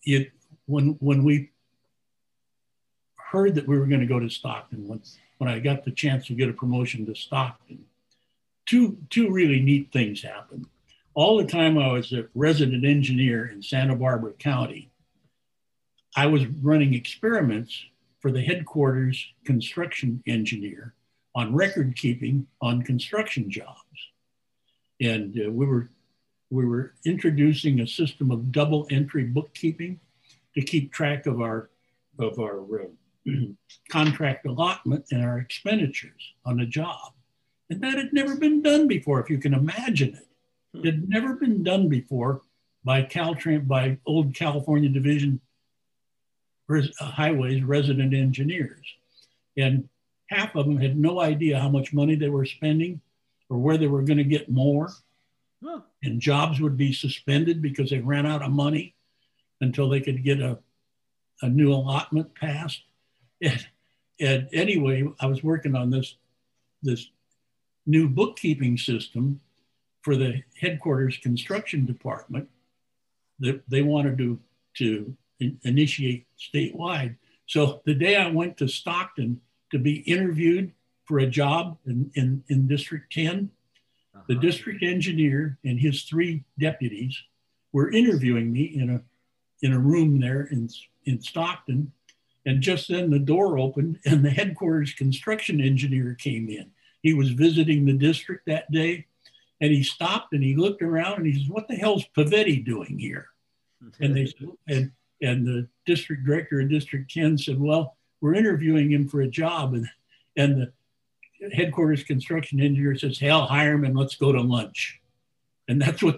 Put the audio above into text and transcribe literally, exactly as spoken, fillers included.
it, when, when we heard that we were going to go to Stockton, when, when I got the chance to get a promotion to Stockton, two, two really neat things happened. All the time I was a resident engineer in Santa Barbara County, I was running experiments for the headquarters construction engineer on record keeping on construction jobs. And uh, we were we were introducing a system of double entry bookkeeping to keep track of our of our uh, contract allotment and our expenditures on a job. And that had never been done before, if you can imagine it. It had never been done before by Caltrans, by old California Division Res- Highways resident engineers. And half of them had no idea how much money they were spending or where they were going to get more. Huh. And jobs would be suspended because they ran out of money until they could get a, a new allotment passed. And, and anyway, I was working on this, this new bookkeeping system for the headquarters construction department that they wanted to, to in, initiate statewide. So the day I went to Stockton to be interviewed for a job in, in, in District ten, uh-huh. the district engineer and his three deputies were interviewing me in a, in a room there in, in Stockton. And just then the door opened and the headquarters construction engineer came in. He was visiting the district that day. And he stopped and he looked around and he says, "What the hell's Pavetti doing here?" And they said, and, and the district director of District ten said, "Well, we're interviewing him for a job." And, and the headquarters construction engineer says, "Hell, hire him and let's go to lunch." And that's what